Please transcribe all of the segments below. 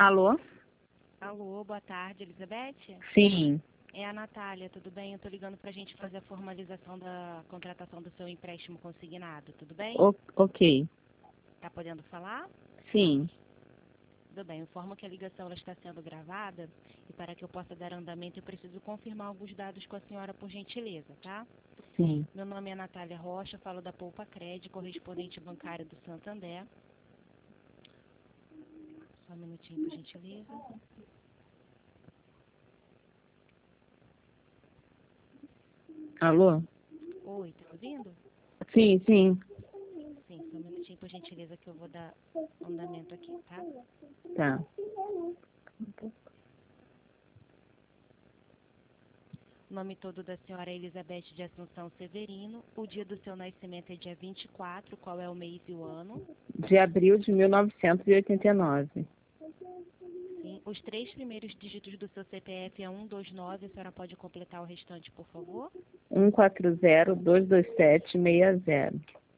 Alô? Alô, boa tarde, Elizabeth? Sim. É a Natália, tudo bem? Eu tô ligando pra gente fazer a formalização da contratação do seu empréstimo consignado, tudo bem? Ok. Tá podendo falar? Sim. Tudo bem, eu informo que a ligação ela está sendo gravada e para que eu possa dar andamento eu preciso confirmar alguns dados com a senhora por gentileza, tá? Sim. Meu nome é Natália Rocha, falo da Poupa Cred, correspondente bancário do Santander. Só um minutinho, por gentileza. Alô? Oi, tá ouvindo? Sim, sim. Sim, só um minutinho, por gentileza, que eu vou dar andamento aqui, tá? Tá. O nome todo da senhora é Elizabeth de Assunção Severino. O dia do seu nascimento é dia 24. Qual é o mês e o ano? De abril de 1989. Sim. Os três primeiros dígitos do seu CPF é 129. A senhora pode completar o restante, por favor? 14022760.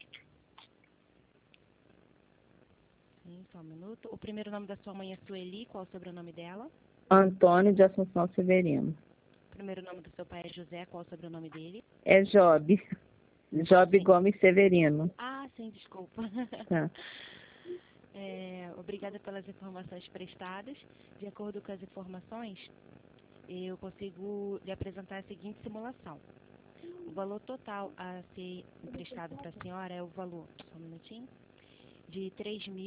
Sim, só um minuto. O primeiro nome da sua mãe é Sueli. Qual é o sobrenome dela? Antônio de Assunção Severino. O primeiro nome do seu pai é José. Qual é o sobrenome dele? É Job. Job Sim. Gomes Severino. Ah, sim, desculpa. Tá. Obrigada pelas informações prestadas. De acordo com as informações, eu consigo lhe apresentar a seguinte simulação. O valor total a ser emprestado para a senhora é o valor, só um minutinho, de R$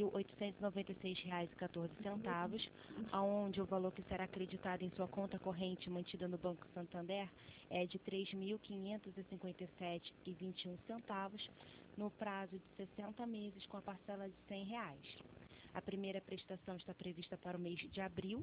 3.896,14, onde o valor que será acreditado em sua conta corrente mantida no Banco Santander é de R$ 3.557,21, no prazo de 60 meses, com a parcela de R$ 100. A primeira prestação está prevista para o mês de abril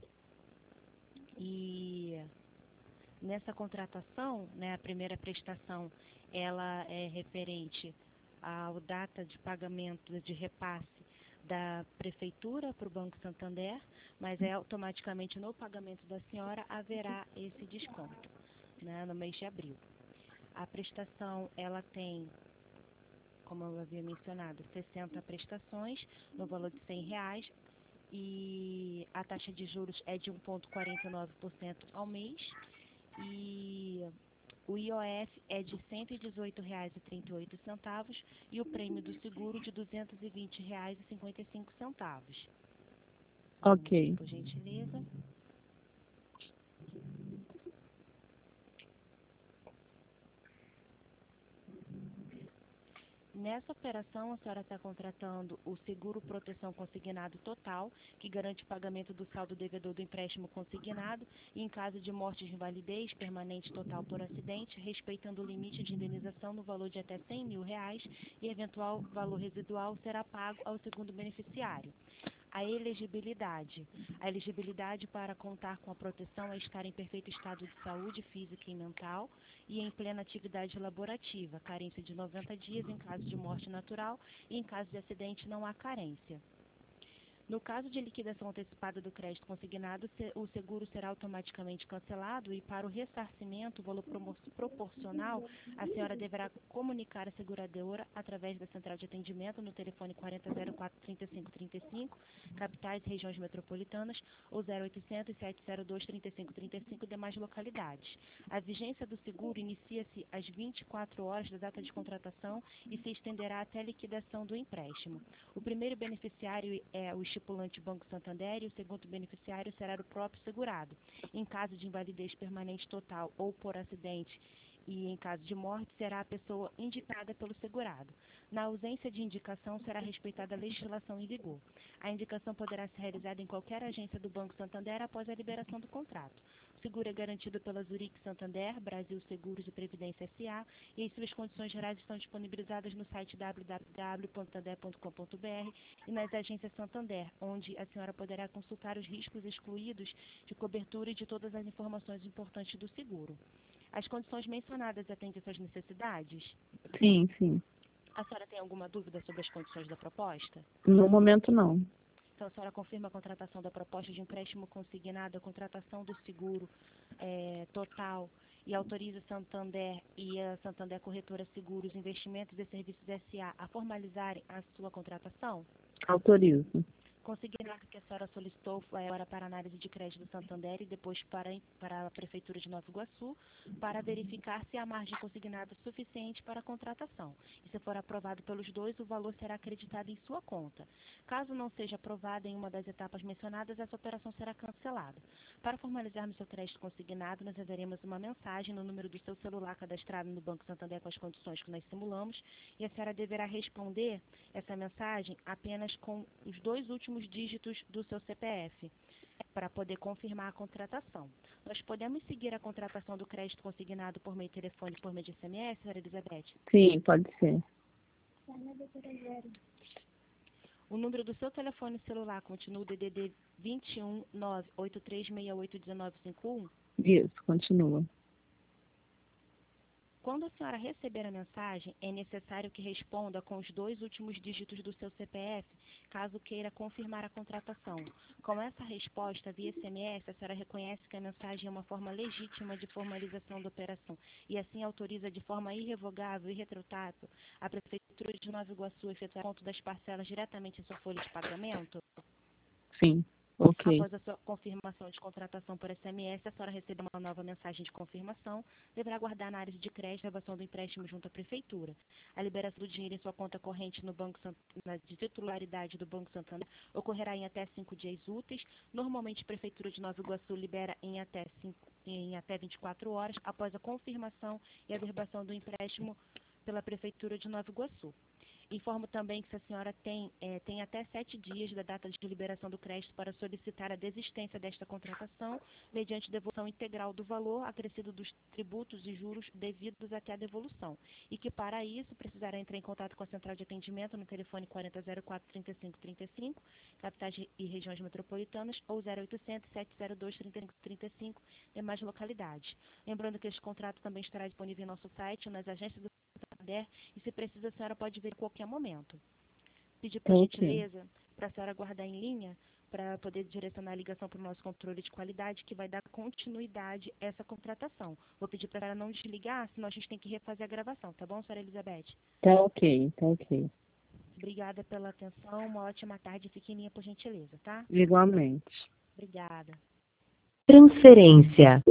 e nessa contratação, né, a primeira prestação, ela é referente à data de pagamento de repasse da Prefeitura para o Banco Santander, mas automaticamente no pagamento da senhora haverá esse desconto, né, no mês de abril. A prestação, ela tem, como eu havia mencionado, 60 prestações no valor de R$ 100 e a taxa de juros é de 1,49% ao mês. E o IOF é de R$ 118,38 e o prêmio do seguro de R$ 220,55. Ok. Por gentileza. Nessa operação, a senhora está contratando o seguro proteção consignado total, que garante o pagamento do saldo devedor do empréstimo consignado e em caso de morte de invalidez permanente total por acidente, respeitando o limite de indenização no valor de até R$ 100 mil e eventual valor residual será pago ao segundo beneficiário. A elegibilidade. A elegibilidade para contar com a proteção é estar em perfeito estado de saúde física e mental e em plena atividade laborativa, carência de 90 dias em caso de morte natural e em caso de acidente não há carência. No caso de liquidação antecipada do crédito consignado, o seguro será automaticamente cancelado e para o ressarcimento, o valor proporcional, a senhora deverá comunicar a seguradora através da central de atendimento no telefone 4004-3535, capitais e regiões metropolitanas, ou 0800-702-3535 demais localidades. A vigência do seguro inicia-se às 24 horas da data de contratação e se estenderá até a liquidação do empréstimo. O primeiro beneficiário é o estipulante Banco Santander e o segundo beneficiário será o próprio segurado. Em caso de invalidez permanente total ou por acidente e em caso de morte, será a pessoa indicada pelo segurado. Na ausência de indicação, será respeitada a legislação em vigor. A indicação poderá ser realizada em qualquer agência do Banco Santander após a liberação do contrato. O seguro é garantido pela Zurich Santander, Brasil Seguros e Previdência S.A. e as suas condições gerais estão disponibilizadas no site www.santander.com.br e nas agências Santander, onde a senhora poderá consultar os riscos excluídos de cobertura e de todas as informações importantes do seguro. As condições mencionadas atendem às suas necessidades? Sim, sim. A senhora tem alguma dúvida sobre as condições da proposta? No momento, não. Então, a senhora confirma a contratação da proposta de empréstimo consignado, a contratação do seguro total e autoriza Santander e a Santander Corretora Seguros, Investimentos e Serviços S.A. a formalizarem a sua contratação? Autorizo. Consignado que a senhora solicitou foi agora para análise de crédito do Santander e depois para a Prefeitura de Nova Iguaçu, para verificar se a margem consignada é suficiente para a contratação. E se for aprovado pelos dois, o valor será acreditado em sua conta. Caso não seja aprovado em uma das etapas mencionadas, essa operação será cancelada. Para formalizarmos seu crédito consignado, nós enviaremos uma mensagem no número do seu celular cadastrado no Banco Santander com as condições que nós simulamos, e a senhora deverá responder essa mensagem apenas com os dois últimos dígitos do seu CPF, para poder confirmar a contratação. Nós podemos seguir a contratação do crédito consignado por meio de telefone, por meio de SMS, senhora Elizabeth? Sim, pode ser. O número do seu telefone celular continua o DDD 21 983681951? Isso, continua. Quando a senhora receber a mensagem, é necessário que responda com os dois últimos dígitos do seu CPF, caso queira confirmar a contratação. Com essa resposta via SMS, a senhora reconhece que a mensagem é uma forma legítima de formalização da operação e assim autoriza de forma irrevogável e irretratável a Prefeitura de Nova Iguaçu a efetuar o ponto das parcelas diretamente em sua folha de pagamento? Sim, ok. Após a sua confirmação de contratação por SMS, a senhora recebe uma nova mensagem de confirmação, deverá aguardar a análise de crédito e renovação do empréstimo junto à Prefeitura. A liberação do dinheiro em sua conta corrente no Banco de titularidade do Banco Santander ocorrerá em até 5 dias úteis. Normalmente, a Prefeitura de Nova Iguaçu libera em até 24 horas após a confirmação e a averbação do empréstimo pela Prefeitura de Nova Iguaçu. Informo também que se a senhora tem até 7 dias da data de liberação do crédito para solicitar a desistência desta contratação, mediante devolução integral do valor acrescido dos tributos e juros devidos até a devolução. E que, para isso, precisará entrar em contato com a central de atendimento no telefone 4004-3535, capitais e regiões metropolitanas, ou 0800 702 3535, demais localidades. Lembrando que este contrato também estará disponível em nosso site, nas agências do Santander, e se precisa, a senhora pode ver a qualquer momento. Pedir por gentileza para a senhora guardar em linha para poder direcionar a ligação para o nosso controle de qualidade, que vai dar continuidade a essa contratação. Vou pedir para a senhora não desligar, senão a gente tem que refazer a gravação, tá bom, senhora Elizabeth? Tá ok, tá ok. Obrigada pela atenção, uma ótima tarde, fique em linha por gentileza, tá? Igualmente. Obrigada. Transferência.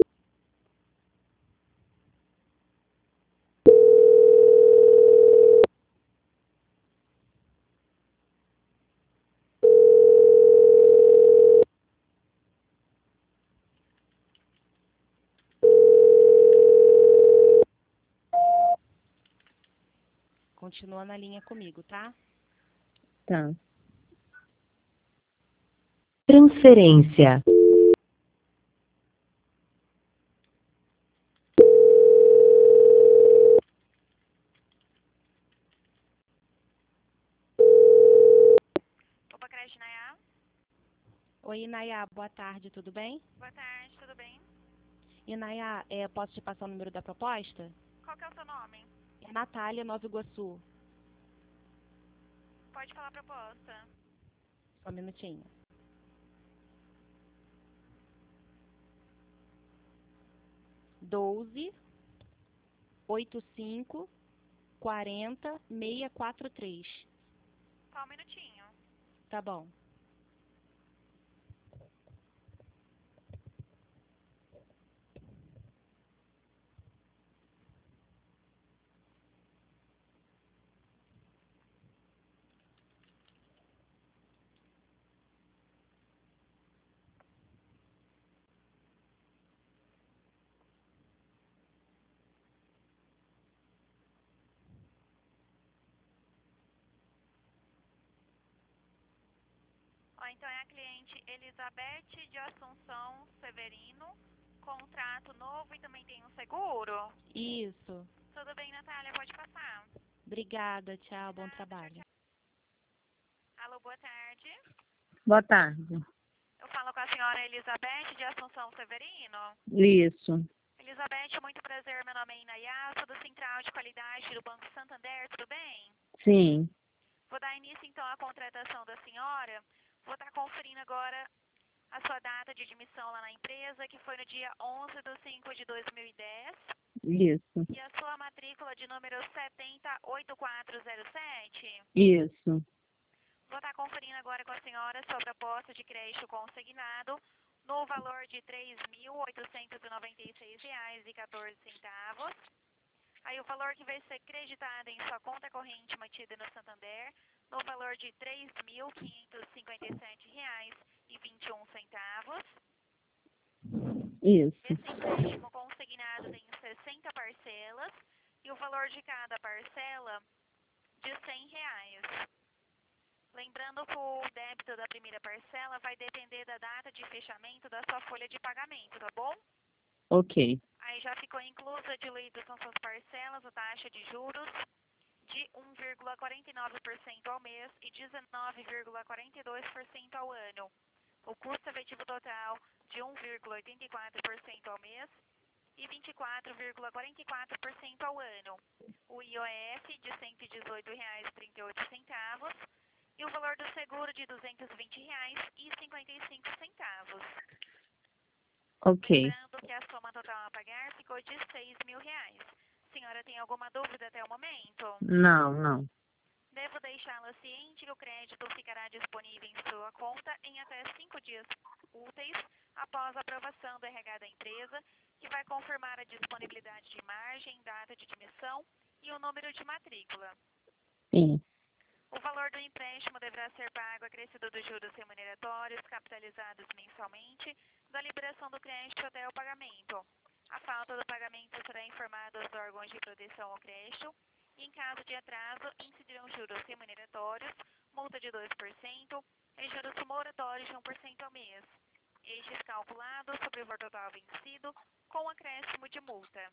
Continua na linha comigo, tá? Tá. Transferência. Opa, creche Nayá. Oi, Inayá, boa tarde, tudo bem? Boa tarde, tudo bem? Inayá, posso te passar o número da proposta? Qual que é o seu nome? É Natália, Nova Iguaçu. Pode falar a proposta. Só um minutinho. 12-85-40-643. Só um minutinho. Tá bom. Ó, então é a cliente Elizabeth de Assunção Severino. Contrato novo e também tem um seguro. Isso. Tudo bem, Natália? Pode passar. Obrigada, tchau, bom Nada, trabalho. tchau, tchau. Alô, boa tarde. Boa tarde. Eu falo com a senhora Elizabeth de Assunção Severino. Isso. Elizabeth, muito prazer. Meu nome é Inayá, sou do Central de Qualidade do Banco Santander. Tudo bem? Sim. Vou dar início, então, à contratação da senhora. Vou estar conferindo agora a sua data de admissão lá na empresa, que foi no dia 11/5/2010. Isso. E a sua matrícula de número 708407. Isso. Vou estar conferindo agora com a senhora sobre a posse de crédito consignado no valor de R$ 3.896,14. Aí o valor que vai ser creditado em sua conta corrente mantida no Santander no valor de R$ 3.557,21. Isso. Esse empréstimo consignado tem 60 parcelas e o valor de cada parcela de R$ 100. Lembrando que o débito da primeira parcela vai depender da data de fechamento da sua folha de pagamento, tá bom? Ok. Aí já ficou inclusa diluído com suas parcelas a taxa de juros de 1,49% ao mês e 19,42% ao ano. O custo efetivo total de 1,84% ao mês e 24,44% ao ano. O IOF de R$ 118,38 e o valor do seguro de R$ 220,55. Ok. Lembrando que a soma total a pagar ficou de R$ 6.000. Senhora, tem alguma dúvida até o momento? Não. Devo deixá-la ciente que o crédito ficará disponível em sua conta em até 5 dias úteis após a aprovação do RH da empresa, que vai confirmar a disponibilidade de margem, data de admissão e o número de matrícula. Sim. O valor do empréstimo deverá ser pago acrescido dos juros remuneratórios capitalizados mensalmente da liberação do crédito até o pagamento. A falta do pagamento será informada aos órgãos de proteção ao crédito e, em caso de atraso, incidirão juros remuneratórios, multa de 2% e juros moratórios de 1% ao mês. Estes calculados sobre o valor total vencido com acréscimo de multa.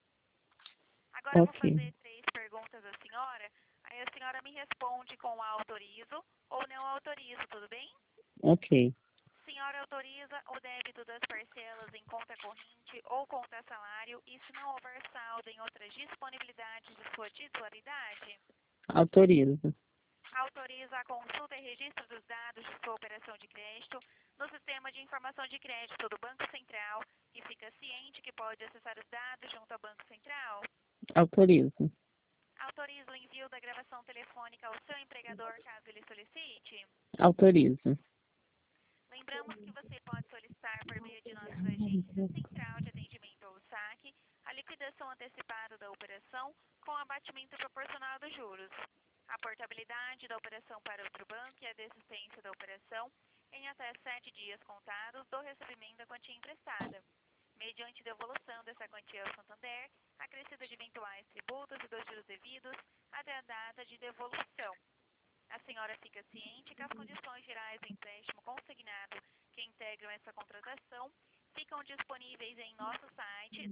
Agora eu vou Ok. fazer 3 perguntas à senhora. Aí a senhora me responde com autorizo ou não autorizo, tudo bem? Ok. Senhora autoriza o débito das parcelas em conta corrente ou conta salário e se não houver saldo em outras disponibilidades de sua titularidade? Autorizo. Autoriza a consulta e registro dos dados de sua operação de crédito no sistema de informação de crédito do Banco Central e fica ciente que pode acessar os dados junto ao Banco Central? Autorizo. Autoriza o envio da gravação telefônica ao seu empregador caso ele solicite? Autorizo. Lembramos que você pode solicitar por meio de nossas agências Central de Atendimento ao Saque a liquidação antecipada da operação com abatimento proporcional dos juros, a portabilidade da operação para outro banco e a desistência da operação em até 7 dias contados do recebimento da quantia emprestada, mediante devolução dessa quantia ao Santander, acrescida de eventuais tributos e dos juros devidos até a data de devolução. A senhora fica ciente que as condições gerais do empréstimo consignado que integram essa contratação ficam disponíveis em nosso site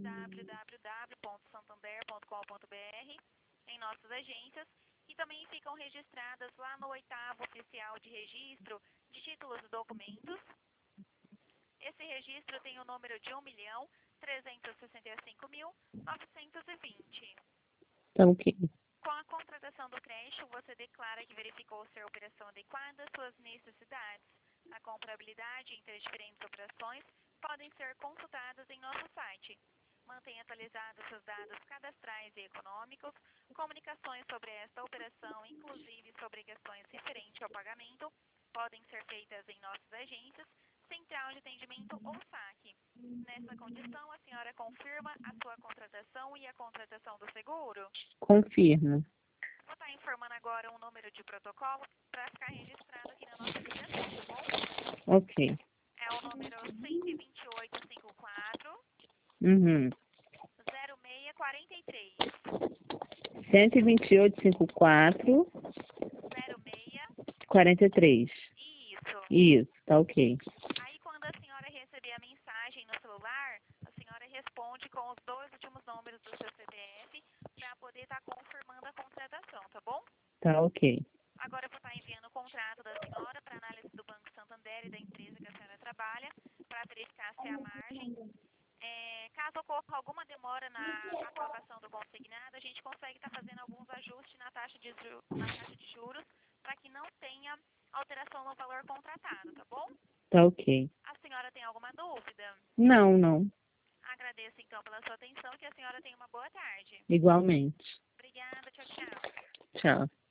www.santander.com.br, em nossas agências, e também ficam registradas lá no 8º Oficial de Registro de Títulos e Documentos. Esse registro tem o número de 1.365.920. Tá ok. Com a contratação do crédito, você declara que verificou ser a operação adequada às suas necessidades. A comparabilidade entre as diferentes operações podem ser consultadas em nosso site. Mantenha atualizados seus dados cadastrais e econômicos, comunicações sobre esta operação, inclusive sobre questões referentes ao pagamento, podem ser feitas em nossas agências, Central de Atendimento ou Saque. Nessa condição, a senhora confirma a sua contratação e a contratação do seguro? Confirmo. Vou estar informando agora um número de protocolo para ficar registrado aqui na nossa ligação, tá bom? Ok. É o número 12854 Uhum. 0643 128,54, 43. Isso. Isso, tá ok. Aí quando a senhora receber a mensagem no celular, a senhora responde com os 2 últimos números do seu CPF para poder estar confirmando a contratação, tá bom? Tá ok. Agora eu vou estar enviando o contrato da senhora para análise do Banco Santander e da empresa que a senhora trabalha, para verificar se há margem. Caso ocorra alguma demora na aprovação do consignado, a gente consegue estar fazendo alguns ajustes na taxa de juros para que não tenha alteração no valor contratado, tá bom? Tá ok. A senhora tem alguma dúvida? Não. Agradeço então pela sua atenção e que a senhora tenha uma boa tarde. Igualmente. Obrigada, tchau. Tchau.